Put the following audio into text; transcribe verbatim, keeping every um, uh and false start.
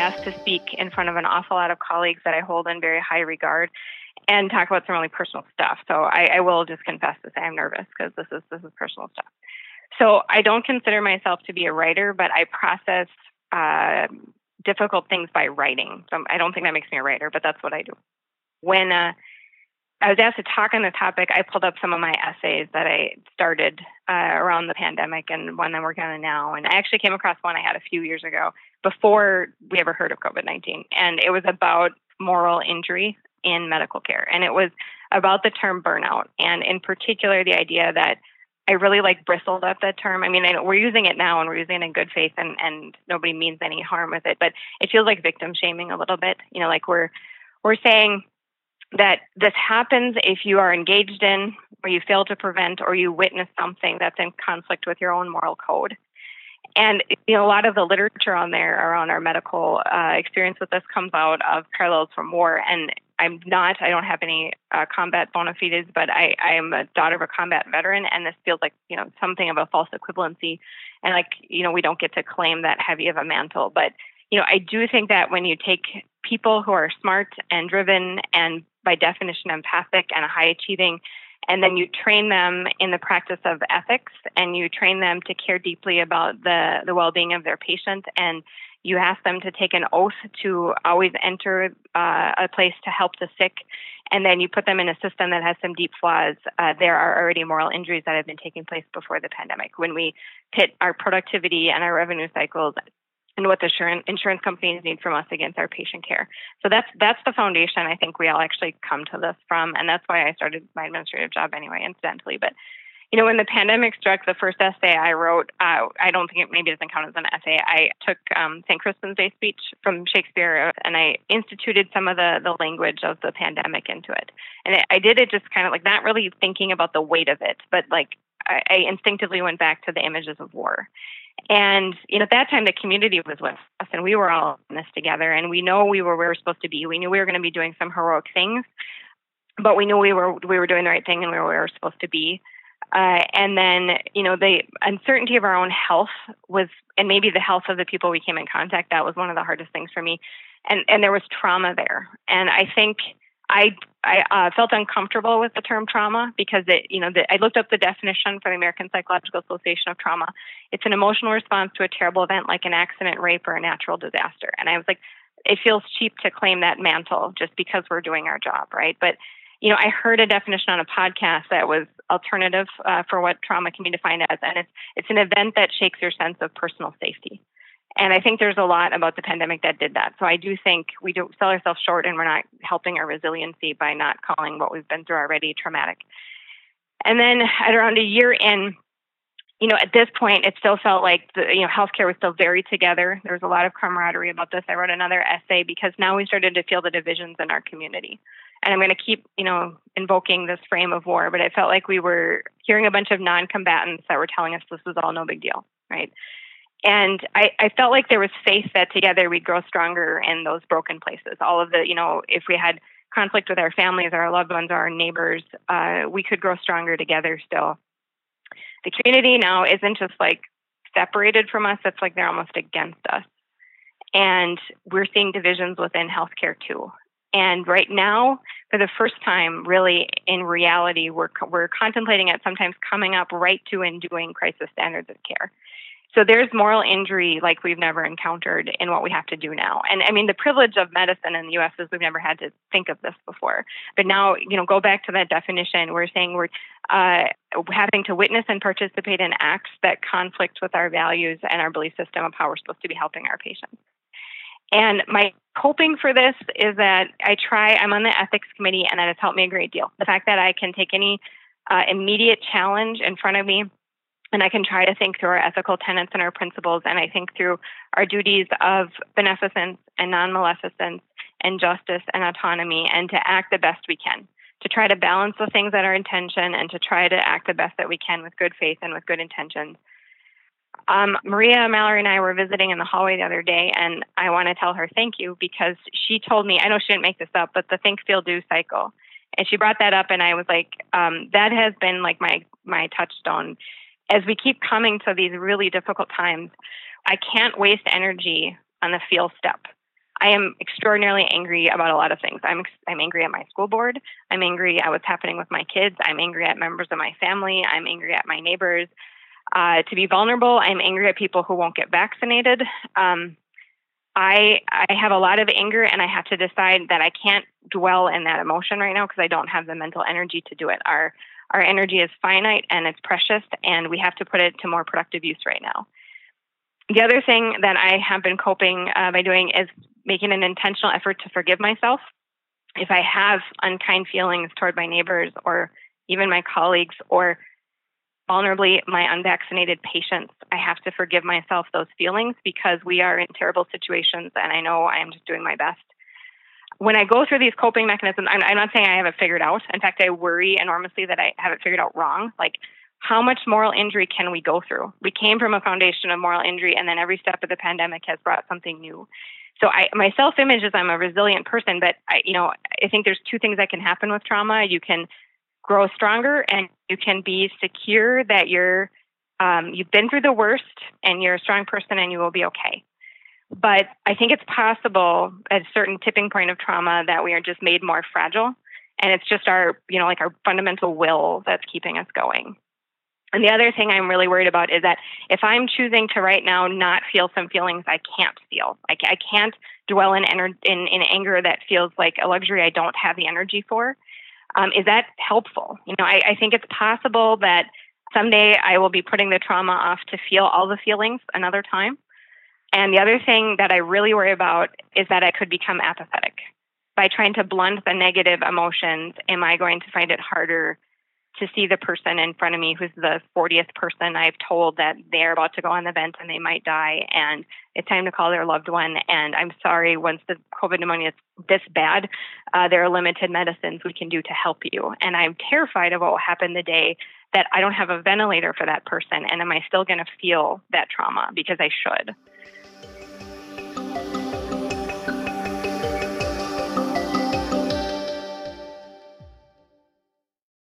asked to speak in front of an awful lot of colleagues that I hold in very high regard and talk about some really personal stuff. So I, I will just confess to say I'm nervous because this is this is personal stuff. So I don't consider myself to be a writer, but I process uh, difficult things by writing. So I don't think that makes me a writer, but that's what I do. When uh, I was asked to talk on the topic, I pulled up some of my essays that I started uh, around the pandemic and one I'm working on now. And I actually came across one I had a few years ago before we ever heard of COVID nineteen. And it was about moral injury in medical care. And it was about the term burnout. And in particular, the idea that I really like bristled at that term. I mean, I, we're using it now and we're using it in good faith and, and nobody means any harm with it, but it feels like victim shaming a little bit. You know, like we're, we're saying that this happens if you are engaged in or you fail to prevent or you witness something that's in conflict with your own moral code. And you know, a lot of the literature on there around our medical uh, experience with this comes out of parallels from war. And I'm not, I don't have any uh, combat bona fides, but I, I am a daughter of a combat veteran. And this feels like, you know, something of a false equivalency. And like, you know, we don't get to claim that heavy of a mantle. But, you know, I do think that when you take people who are smart and driven and by definition empathic and high achieving, and then you train them in the practice of ethics and you train them to care deeply about the, the well-being of their patient, and you ask them to take an oath to always enter uh, a place to help the sick, and then you put them in a system that has some deep flaws, uh, there are already moral injuries that have been taking place before the pandemic. When we pit our productivity and our revenue cycles and what the insurance, insurance companies need from us against our patient care. So that's that's the foundation I think we all actually come to this from, and that's why I started my administrative job anyway, incidentally. But you know, when the pandemic struck, the first essay I wrote, uh, I don't think it maybe doesn't count as an essay. I took um, Saint Crispin's Day speech from Shakespeare and I instituted some of the, the language of the pandemic into it. And it, I did it just kind of like not really thinking about the weight of it, but like I, I instinctively went back to the images of war. And, you know, at that time, the community was with us and we were all in this together. And we know we were where we were supposed to be. We knew we were going to be doing some heroic things, but we knew we were we were doing the right thing and we were where we were supposed to be. Uh, and then, you know, the uncertainty of our own health was, and maybe the health of the people we came in contact, that was one of the hardest things for me. And and there was trauma there. And I think I I uh, felt uncomfortable with the term trauma because it, you know, the, I looked up the definition for the American Psychological Association of trauma. It's an emotional response to a terrible event like an accident, rape, or a natural disaster. And I was like, it feels cheap to claim that mantle just because we're doing our job, right? But you know, I heard a definition on a podcast that was alternative uh, for what trauma can be defined as, and it's it's an event that shakes your sense of personal safety. And I think there's a lot about the pandemic that did that. So I do think we do sell ourselves short, and we're not helping our resiliency by not calling what we've been through already traumatic. And then at around a year in, you know, at this point, it still felt like the, you know, healthcare was still very together. There was a lot of camaraderie about this. I wrote another essay because now we started to feel the divisions in our community. And I'm going to keep, you know, invoking this frame of war, but it felt like we were hearing a bunch of non-combatants that were telling us this was all no big deal, right? And I, I felt like there was faith that together we'd grow stronger in those broken places. All of the, you know, if we had conflict with our families, our loved ones, our neighbors, uh, we could grow stronger together still. The community now isn't just like separated from us, it's like they're almost against us. And we're seeing divisions within healthcare too. And right now, for the first time, really in reality, we're we're contemplating it, sometimes coming up right to and doing crisis standards of care. So there's moral injury like we've never encountered in what we have to do now. And I mean, the privilege of medicine in the U S is we've never had to think of this before. But now, you know, go back to that definition. We're saying we're uh, having to witness and participate in acts that conflict with our values and our belief system of how we're supposed to be helping our patients. And my hoping for this is that I try, I'm on the ethics committee, and that has helped me a great deal. The fact that I can take any uh, immediate challenge in front of me, and I can try to think through our ethical tenets and our principles, and I think through our duties of beneficence and non-maleficence and justice and autonomy, and to act the best we can, to try to balance the things that are in tension and to try to act the best that we can with good faith and with good intentions. Um, Maria Mallory and I were visiting in the hallway the other day, and I want to tell her thank you because she told me, I know she didn't make this up, but the think, feel, do cycle. And she brought that up, and I was like, um, that has been like my, my touchstone. As we keep coming to these really difficult times, I can't waste energy on the feel step. I am extraordinarily angry about a lot of things. I'm I'm angry at my school board. I'm angry at what's happening with my kids. I'm angry at members of my family. I'm angry at my neighbors. Uh, to be vulnerable, I'm angry at people who won't get vaccinated. Um, I I have a lot of anger, and I have to decide that I can't dwell in that emotion right now because I don't have the mental energy to do it. Our our energy is finite and it's precious, and we have to put it to more productive use right now. The other thing that I have been coping uh, by doing is making an intentional effort to forgive myself. If I have unkind feelings toward my neighbors or even my colleagues or vulnerably my unvaccinated patients, I have to forgive myself those feelings because we are in terrible situations, and I know I'm just doing my best. When I go through these coping mechanisms, I'm, I'm not saying I have it figured out. In fact, I worry enormously that I have it figured out wrong. Like, how much moral injury can we go through? We came from a foundation of moral injury, and then every step of the pandemic has brought something new. So I, my self-image is I'm a resilient person, but I, you know, I think there's two things that can happen with trauma. You can grow stronger, and you can be secure that you're um, you've been through the worst, and you're a strong person, and you will be okay. But I think it's possible at a certain tipping point of trauma that we are just made more fragile, and it's just our, you know, like our fundamental will that's keeping us going. And the other thing I'm really worried about is that if I'm choosing to right now not feel some feelings I can't feel, like I can't dwell in, ener- in in anger that feels like a luxury I don't have the energy for, um, is that helpful? You know, I, I think it's possible that someday I will be putting the trauma off to feel all the feelings another time. And the other thing that I really worry about is that I could become apathetic. By trying to blunt the negative emotions, am I going to find it harder to see the person in front of me who's the fortieth person I've told that they're about to go on the vent and they might die, and it's time to call their loved one, and I'm sorry, once the COVID pneumonia is this bad, uh, there are limited medicines we can do to help you. And I'm terrified of what will happen the day that I don't have a ventilator for that person, and am I still going to feel that trauma because I should?